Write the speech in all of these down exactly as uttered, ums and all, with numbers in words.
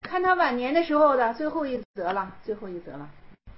看他晚年的时候的最后一则了，最后一则了。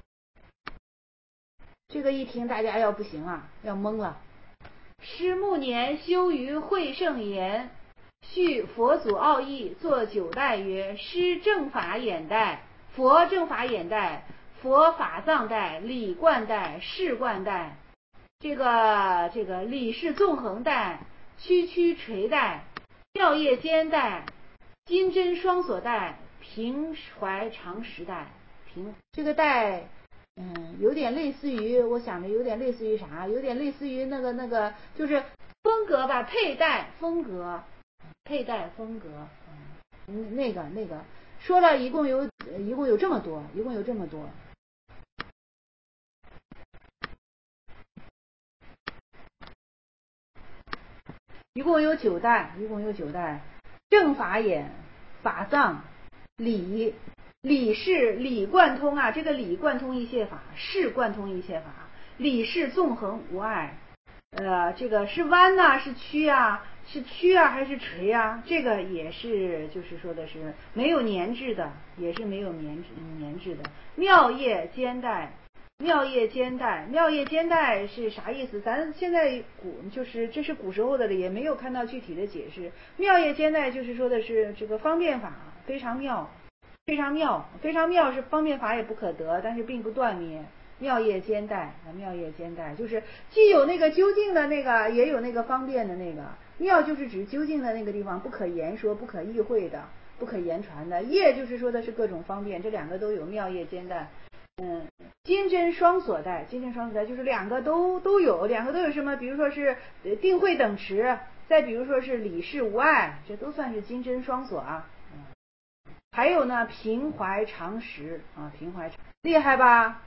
这个一听大家要不行了，要懵了。师暮年修于会圣言，续佛祖奥义，作九代曰：师正法眼代，佛正法眼代，佛法藏代，理观代，事观代，这个这个理事纵横代，区区垂代，妙业间代，金针双锁代，平怀常识代。平这个代嗯，有点类似于，我想着有点类似于啥？有点类似于那个那个，就是风格吧，佩戴风格，佩戴风格，嗯，那个那个，说了一共有一共有这么多，一共有这么多。一共有九代，一共有九代，正法眼、法藏、理。理是理贯通啊，这个理贯通一切法，事贯通一切法，理是纵横无碍。呃，这个是弯呐、啊，是曲啊，是曲啊还是垂啊？这个也是，就是说的是没有年制的，也是没有年制年制的。妙业兼代，妙业兼代，妙业兼代是啥意思？咱现在古就是这是古时候的了，也没有看到具体的解释。妙业兼代就是说的是这个方便法非常妙。非常妙，非常妙是方便法也不可得，但是并不断灭。妙业兼代，妙业兼代就是既有那个究竟的那个，也有那个方便的那个。妙就是指究竟的那个地方，不可言说、不可意会的、不可言传的。业就是说的是各种方便，这两个都有，妙业兼代。嗯，金针双锁代，金针双锁代就是两个都都有，两个都有什么？比如说是定慧等持，再比如说是理事无碍，这都算是金针双锁啊。还有呢，平怀常识啊，平怀厉害吧？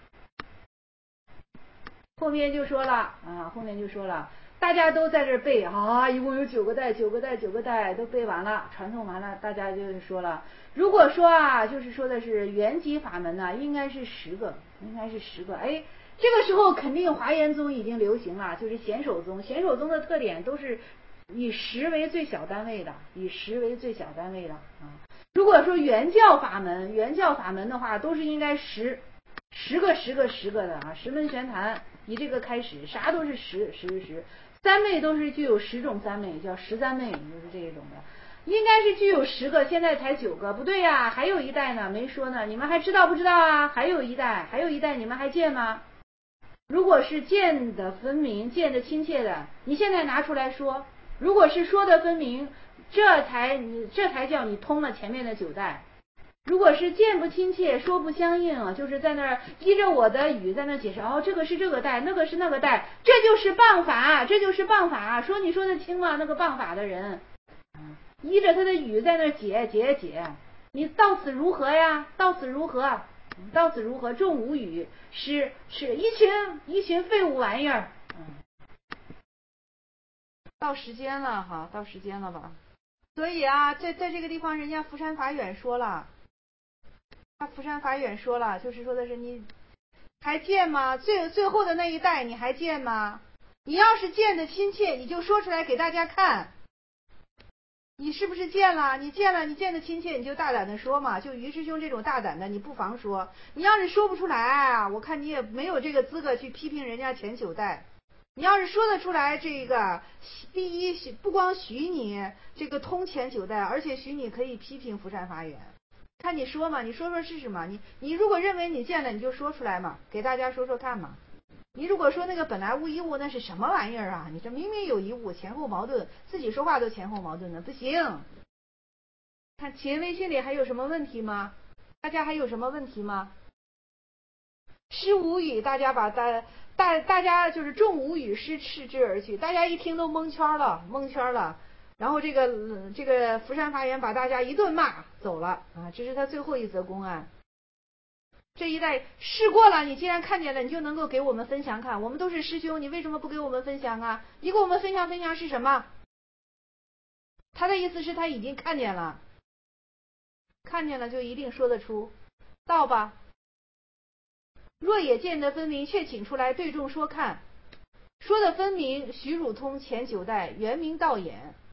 后面就说了啊，后面就说了，大家都在这背啊，一共有九个代，九个代，九个代都背完了，传送完了，大家就说了，如果说啊，就是说的是原籍法门呢，应该是十个，应该是十个。哎，这个时候肯定华严宗已经流行了，就是显首宗，显首宗的特点都是以十为最小单位的，以十为最小单位的啊。如果说原教法门，原教法门的话，都是应该十十个十个十个的啊，十门玄坛以这个开始，啥都是十十十，三昧都是具有十种三昧，叫十三昧，就是这一种的，应该是具有十个，现在才九个，不对呀、啊，还有一代呢，没说呢，你们还知道不知道啊？还有一代，还有一代，你们还见吗？如果是见的分明、见的亲切的，你现在拿出来说；如果是说的分明，这才你这才叫你通了前面的九代。如果是见不亲切，说不相应，就是在那儿依着我的语在那解释，哦，这个是这个代，那个是那个代，这就是谤法，这就是谤法。说你说得清吗？那个谤法的人，依着他的语在那解解解，你到此如何呀？到此如何？到此如何？众无语，是是一群一群废物玩意儿。嗯，到时间了哈，到时间了吧？所以啊，在在这个地方，人家福山法远说了，他福山法远说了，就是说的是你还见吗？最最后的那一代你还见吗？你要是见的亲切，你就说出来给大家看。你是不是见了？你见了，你见的亲切，你就大胆的说嘛。就于师兄这种大胆的，你不妨说。你要是说不出来，我看你也没有这个资格去批评人家前九代。你要是说得出来，这个第一不光许你这个通前九代，而且许你可以批评福山法远。看你说嘛，你说说试试嘛。你你如果认为你见了，你就说出来嘛，给大家说说看嘛。你如果说那个本来无一物那是什么玩意儿啊？你这明明有一物，前后矛盾，自己说话都前后矛盾的，不行。看秦微心里还有什么问题吗？大家还有什么问题吗？师无语，大家把大大大家就是众无语，师斥之而去，大家一听都蒙圈了，蒙圈了。然后这个这个福山法远把大家一顿骂走了啊，这是他最后一则公案。这一代试过了，你既然看见了，你就能够给我们分享看。我们都是师兄，你为什么不给我们分享啊？你给我们分享分享是什么？他的意思是他已经看见了，看见了就一定说得出道吧。若也见得分明，却请出来对众说看。说的分明，徐汝通前九代原名道眼，